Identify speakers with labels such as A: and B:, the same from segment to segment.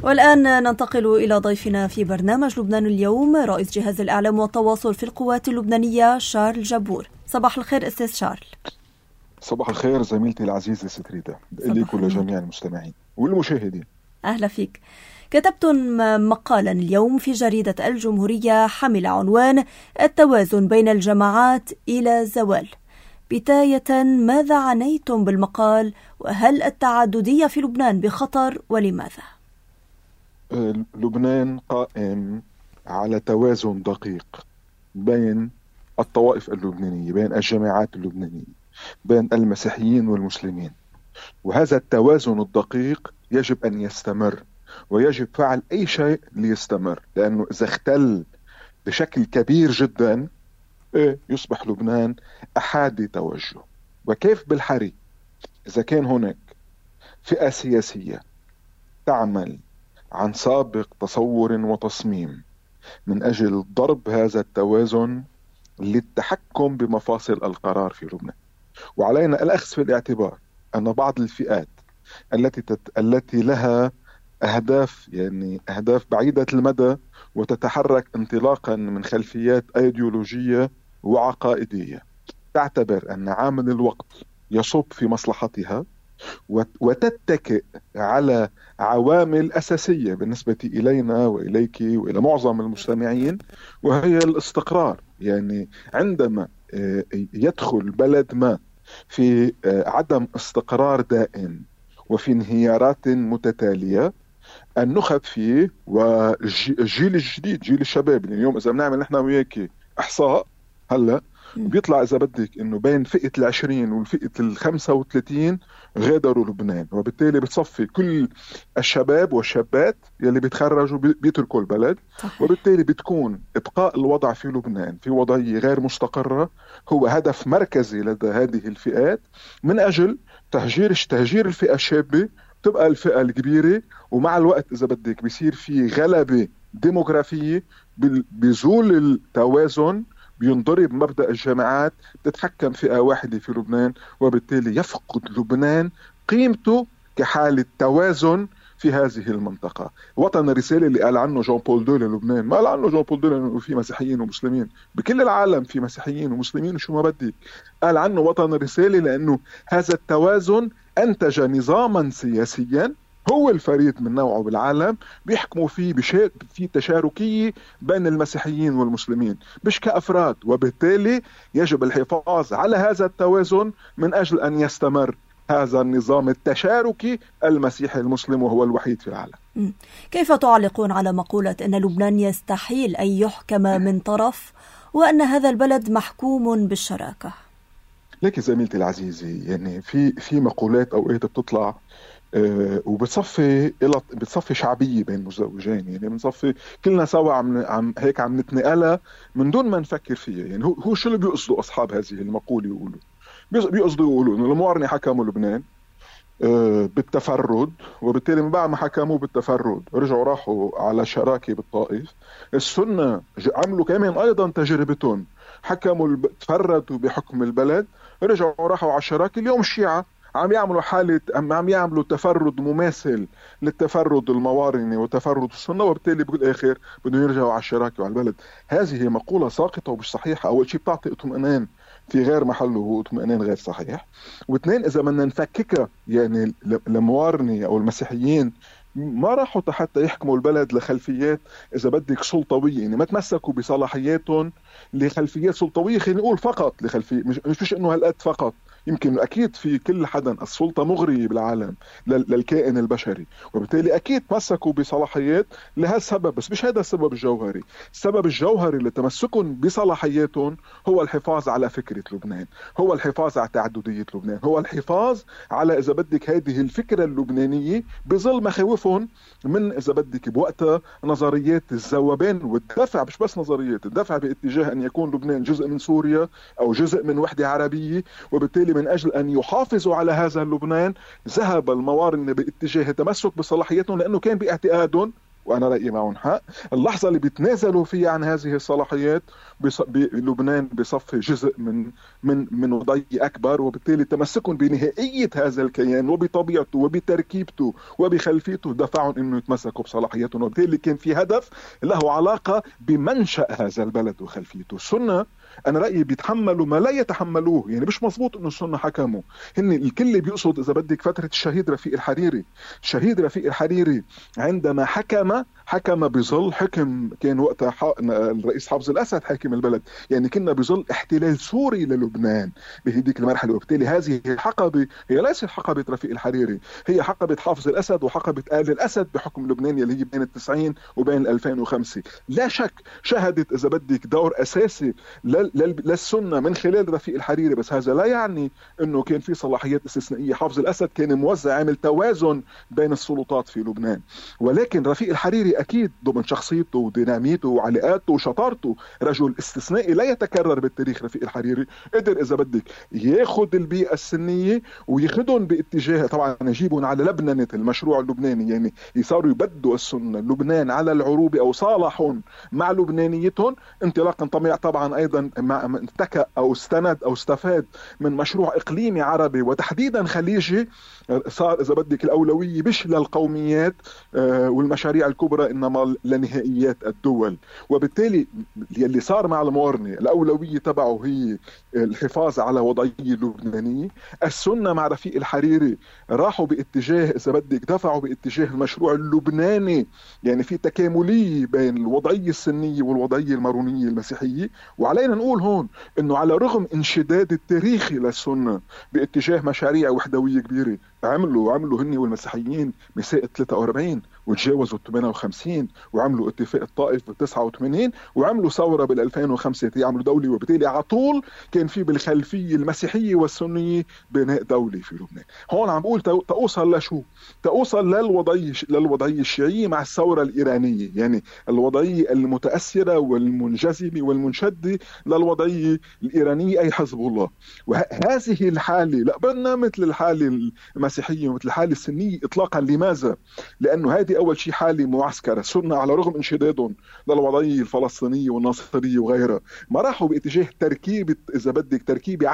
A: والآن ننتقل إلى ضيفنا في برنامج لبنان اليوم، رئيس جهاز الإعلام والتواصل في القوات اللبنانية شارل جبور. صباح الخير أستاذ شارل.
B: صباح الخير زميلتي العزيزة ستريتا، لك ولجميع المستمعين والمشاهدين.
A: أهلا فيك. كتبتم مقالا اليوم في جريدة الجمهورية حمل عنوان التوازن بين الجماعات إلى زوال. بداية، ماذا عنيتم بالمقال؟ وهل التعددية في لبنان بخطر ولماذا؟
B: لبنان قائم على توازن دقيق بين الطوائف اللبنانية، بين الجماعات اللبنانية، بين المسيحيين والمسلمين، وهذا التوازن الدقيق يجب أن يستمر، ويجب فعل أي شيء ليستمر، لأنه إذا اختل بشكل كبير جدا يصبح لبنان أحادي توجه. وكيف بالحري إذا كان هناك فئة سياسية تعمل عن سابق تصور وتصميم من أجل ضرب هذا التوازن للتحكم بمفاصل القرار في لبنان. وعلينا الأخذ في الاعتبار أن بعض الفئات التي لها أهداف بعيدة المدى وتتحرك انطلاقا من خلفيات أيديولوجية وعقائدية تعتبر أن عامل الوقت يصب في مصلحتها وتتكئ على عوامل أساسية بالنسبة إلينا وإليك وإلى معظم المستمعين، وهي الاستقرار. عندما يدخل بلد ما في عدم استقرار دائم وفي انهيارات متتالية، النخب فيه والجيل الجديد، جيل الشباب. اليوم إذا بنعمل نحن وياكي إحصاء هلأ بيطلع إذا بدك إنه بين فئة 20 والفئة 35 غادروا لبنان، وبالتالي بتصفي كل الشباب والشابات يلي بيتخرجوا بيتركوا البلد. وبالتالي بتكون إبقاء الوضع في لبنان في وضعية غير مستقرة هو هدف مركزي لدى هذه الفئات من أجل تهجير الفئة الشابة تبقى الفئة الكبيرة. ومع الوقت إذا بدك بيصير في غلبة ديموغرافية، بيزول التوازن، بينضرب مبدأ الجماعات، تتحكم فئة واحدة في لبنان، وبالتالي يفقد لبنان قيمته كحالة توازن في هذه المنطقة. وطن الرسالة اللي قال عنه جون بول دو للبنان، ما قال عنه جون بول دو لأنه في مسيحيين ومسلمين، بكل العالم في مسيحيين ومسلمين وشو ما بدك. قال عنه وطن الرسالة لأنه هذا التوازن أنتج نظاما سياسيا هو الفريد من نوعه بالعالم، بيحكموا فيه في تشاركية بين المسيحيين والمسلمين مش كأفراد. وبالتالي يجب الحفاظ على هذا التوازن من أجل أن يستمر هذا النظام التشاركي المسيحي المسلم وهو الوحيد في العالم.
A: كيف تعلقون على مقولة أن لبنان يستحيل أن يحكم من طرف وأن هذا البلد محكوم بالشراكة؟
B: لك زميلتي العزيزة، في مقولات أوقات بتطلع وبتصفي شعبية بين مزوجين. بنصفي كلنا سوا عم نتنقلها من دون ما نفكر فيها. هو شو اللي بيقصدوا أصحاب هذه المقولة؟ بيقصدوا يقولوا إنه المعارضة حكموا لبنان بالتفرد، وبالتالي من بعد ما حكموا بالتفرد رجعوا راحوا على شراكة بالطائف. السنة عملوا كمان أيضا تجربتهم، حكموا تفردوا بحكم البلد، رجعوا راحوا على الشراكة. اليوم الشيعة عم يعملوا تفرد مماثل للتفرد الموارني وتفرد السنة، وبالتالي بالآخر بدهم يرجعوا على الشراكة وعلى البلد. هذه مقولة ساقطة ومش صحيحة. أول شيء بتعطي اطمئنان في غير محله، هو اطمئنان غير صحيح. واثنين، إذا بدنا نفككها الموارني أو المسيحيين ما راحوا حتى يحكموا البلد لخلفيات إذا بدك سلطوية، ما تمسكوا بصلاحياتهم لخلفيات سلطوية. خلينا نقول فقط لخلفية، مش إنه هالقد فقط. يمكن أكيد في كل حدا السلطة مغرية بالعالم للكائن البشري، وبالتالي أكيد تمسكوا بصلاحيات لهالسبب، بس مش هذا السبب الجوهري. السبب الجوهري لتمسكهم بصلاحياتهم هو الحفاظ على فكرة لبنان، هو الحفاظ على تعددية لبنان، هو الحفاظ على إذا بدك هذه الفكرة اللبنانية بظل مخاوفهم من إذا بدك بوقتها نظريات الذوبان والدفع. مش بس نظريات الدفع باتجاه أن يكون لبنان جزء من سوريا أو جزء من وحدة عربية. وبالتالي من أجل أن يحافظوا على هذا لبنان ذهب الموارنة باتجاه التمسك بصلاحياتهم، لأنه كان باعتقادهم وأنا رأيي معهم حق. اللحظة اللي بيتنازلوا فيها عن هذه الصلاحيات لبنان بصفي جزء من وضعية أكبر، وبالتالي تمسكهم بنهائية هذا الكيان وبطبيعته وبتركيبته وبخلفيته دفعهم أنه يتمسكوا بصلاحياتهم، وبالتالي كان في هدف له علاقة بمنشأ هذا البلد وخلفيته. السنة أنا رأيي بيتحملوا ما لا يتحملوه، يعني مش مزبوط إنه السنة حكموا. هن الكل بيقصد إذا بدك فترة الشهيد رفيق الحريري. الشهيد رفيق الحريري عندما حكم بظل حكم، كان وقتها الرئيس حافظ الأسد حاكم البلد، يعني كنا بظل احتلال سوري للبنان بهديك المرحلة. وبالتالي هذه الحقبة هي ليست حقبة رفيق الحريري، هي حقبة حافظ الأسد وحقبة آل الأسد بحكم لبنان اللي هي بين ال90 وبين 2005. لا شك شهدت إذا بدك دور أساسي للسنة من خلال رفيق الحريري، بس هذا لا يعني أنه كان في صلاحيات استثنائية. حافظ الأسد كان موزع، عامل توازن بين السلطات في لبنان. ولكن رفيق الحريري أكيد ضمن شخصيته وديناميته وعلاقاته وشطارته رجل استثنائي لا يتكرر بالتاريخ. رفيق الحريري قدر إذا بدك ياخد البيئة السنية وياخدهم باتجاه، طبعا يجيبهم على لبنة المشروع اللبناني، يعني يصاروا يبدوا السنة لبنان على العروبة أو صالحهم مع لبنانيتهم، انطلاقا طبعا أيضا اتكأ أو استند أو استفاد من مشروع إقليمي عربي وتحديدا خليجي، صار إذا بدك الأولوية مش للقوميات والمشاريع الكبرى إنما لنهائيات الدول. وبالتالي اللي صار مع المورني الأولوية تبعه هي الحفاظ على وضعية اللبنانية. السنة مع رفيق الحريري راحوا باتجاه إذا بدك دفعوا باتجاه المشروع اللبناني، يعني في تكاملية بين الوضعية السنية والوضعية المارونية المسيحية. وعلينا نقول هون إنه على رغم انشداد التاريخي للسنة باتجاه مشاريع وحدوية كبيرة، عملوا هني والمسيحيين مساء 43 وتجاوزوا 58 وعملوا اتفاق الطائف ب89 وعملوا ثورة بال2005 يعملوا دولة. وبالتالي على طول كان في بالخلفية المسيحية والسنية بناء دولي في لبنان. هون عم بقول تأوصل لشو؟ تأوصل للوضعية الشيعية مع الثورة الإيرانية، يعني الوضعية المتأثرة والمنجذبة والمنشدة للوضعية الإيرانية أي حزب الله. وهذه الحالة لا بدنا مثل الحالة المسيحية ومثل الحالة السنية إطلاقا. لماذا؟ لأنه هذه أول شيء حالة معسكرة. السنة على رغم انشدادهم للوضعية الفلسطينية والناصرية وغيرها ما راحوا باتجاه تركيبة إذا بدك تركيبة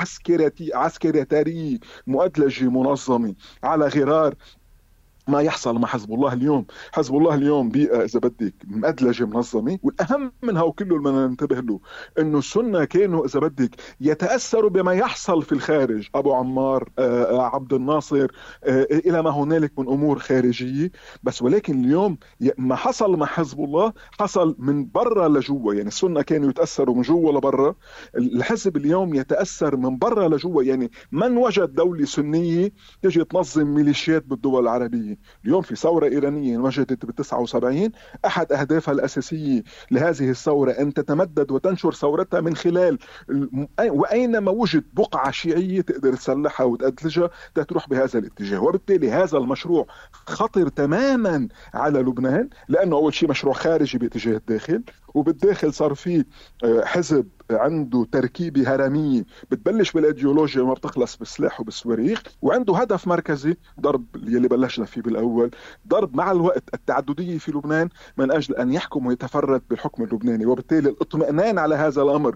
B: عسكرية مؤدلجة منظمة على غرار ما يحصل مع حزب الله اليوم. حزب الله اليوم بيئة إذا بدك مأدلجة منظمة، والأهم منها وكله اللي بدنا ننتبه له إنه السنة كانوا إذا بدك يتأثروا بما يحصل في الخارج، أبو عمار، عبد الناصر، إلى ما هنالك من أمور خارجية. بس ولكن اليوم ما حصل مع حزب الله حصل من برا لجوا، يعني السنة كانوا يتأثروا من جوا لبرا، الحزب اليوم يتأثر من برا لجوا. يعني من وجد دولة سنية تجي تنظم ميليشيات بالدول العربية. اليوم في ثورة إيرانية انوجدت ب79، أحد أهدافها الأساسية لهذه الثورة أن تتمدد وتنشر ثورتها من خلال وأينما وجد بقعة شيعية تقدر تسلحها وتأدلجها تروح بهذا الاتجاه. وبالتالي هذا المشروع خطر تماما على لبنان، لأنه أول شيء مشروع خارجي باتجاه الداخل، وبالداخل صار فيه حزب عنده تركيبة هرمية بتبلش بالإيديولوجيا وما بتخلص بالسلاح وبالصواريخ، وعنده هدف مركزي ضرب اللي بلشنا فيه بالأول، ضرب مع الوقت التعددية في لبنان من أجل أن يحكم ويتفرد بالحكم اللبناني. وبالتالي الاطمئنان على هذا الأمر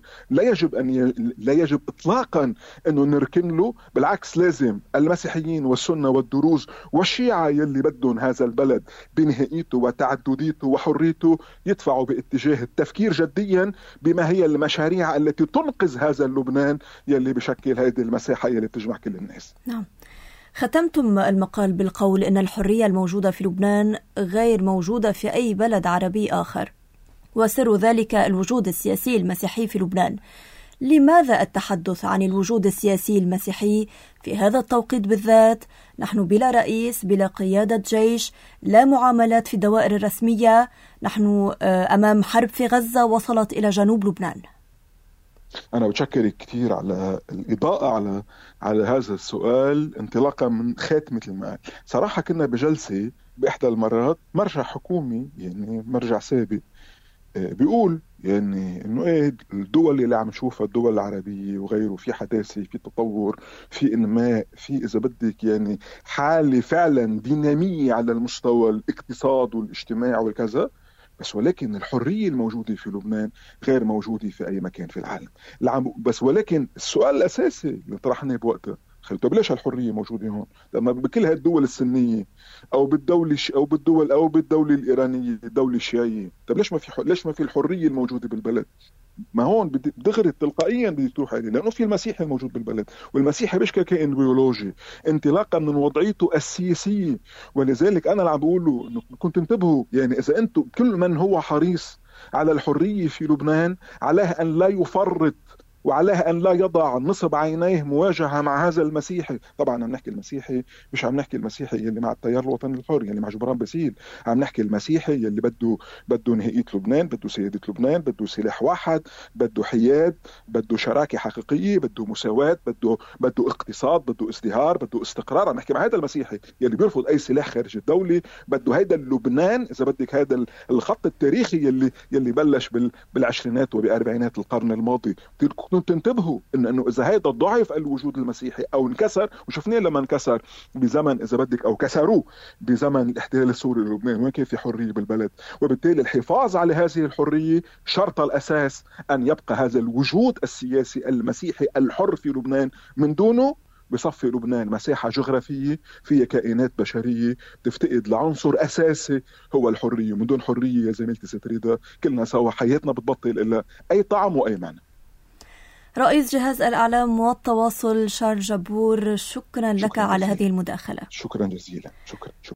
B: لا يجب إطلاقا أنه نركن له، بالعكس لازم المسيحيين والسنة والدروز والشيعة يلي بدهم هذا البلد بنهائيته وتعدديته وحريته يدفعوا باتجاه التفكير جديا بما هي المشاريع التي تنقذ هذا اللبنان يلي بشكل هذه المساحة يلي بتجمع كل الناس.
A: نعم. ختمتم المقال بالقول إن الحرية الموجودة في لبنان غير موجودة في أي بلد عربي آخر، وسر ذلك الوجود السياسي المسيحي في لبنان. لماذا التحدث عن الوجود السياسي المسيحي في هذا التوقيت بالذات؟ نحن بلا رئيس، بلا قيادة جيش، لا معاملات في الدوائر الرسمية، نحن أمام حرب في غزة وصلت إلى جنوب لبنان.
B: أنا بتشكر كثير على الإضاءة على هذا السؤال انطلاقا من خاتمة المقال. صراحة كنا بجلسة بإحدى المرات مرجع حكومي، يعني مرجع سابق، بيقول يعني انه ايه الدول اللي عم نشوفها، الدول العربيه وغيره، في حداثه، في تطور، في انماء، في اذا بدك يعني حاله فعلا ديناميه على المستوى الاقتصاد والاجتماع والكذا. بس ولكن الحريه الموجوده في لبنان غير موجوده في اي مكان في العالم. بس ولكن السؤال الاساسي اللي طرحناه بوقتها، طيب ليش هالحريه موجوده هون؟ لما بكل هالدول السنيه، او بالدوله او بالدول او بالدوله الايرانيه، الدوله الشيعيه، طيب ليش ما في الحريه الموجوده بالبلد؟ ما هون دغري تلقائيا بدك تروح عليه، لانه في المسيحي الموجود بالبلد، والمسيحي مش ككائن بيولوجي، انطلاقا من وضعيته السياسيه. ولذلك انا اللي عم بقول له انه كنت انتبهوا، يعني اذا انتم كل من هو حريص على الحريه في لبنان عليه ان لا يفرط، وعليه ان لا يضع نصب عينيه مواجهه مع هذا المسيحي. طبعا عم نحكي المسيحي، مش عم نحكي المسيحي اللي مع التيار الوطني الحر، اللي مع جبران باسيل. عم نحكي المسيحي اللي بده نهائية لبنان، بده سيادة لبنان، بده سلاح واحد، بده حياد، بده شراكة حقيقية، بده مساواة، بده اقتصاد، بده ازدهار، بده استقرار. عم نحكي مع هذا المسيحي يلي بيرفض اي سلاح خارج الدولة. بده هيدا لبنان اذا بدك، هذا الخط التاريخي يلي بلش بالعشرينات وبأربعينات القرن الماضي. بدكم تنتبهوا انه اذا هيدا ضعف الوجود المسيحي او انكسر، وشفناه لما انكسر بزمن اذا بدك، او كسروه بزمن الاحتلال السوري للبنان، وين كان في حريه بالبلد. وبالتالي الحفاظ على هذه الحريه شرط الاساس ان يبقى هذا الوجود السياسي المسيحي الحر في لبنان. من دونه بصفي لبنان مساحة جغرافية فيها كائنات بشرية تفتقد لعنصر أساسي هو الحرية. من دون حرية يا زميلتي ستريدا كلنا سوا حياتنا بتبطل إلا أي طعم وأي معنى.
A: رئيس جهاز الإعلام والتواصل شارل جبور، شكرا لك على هذه المداخلة.
B: شكرا جزيلا. شكرا.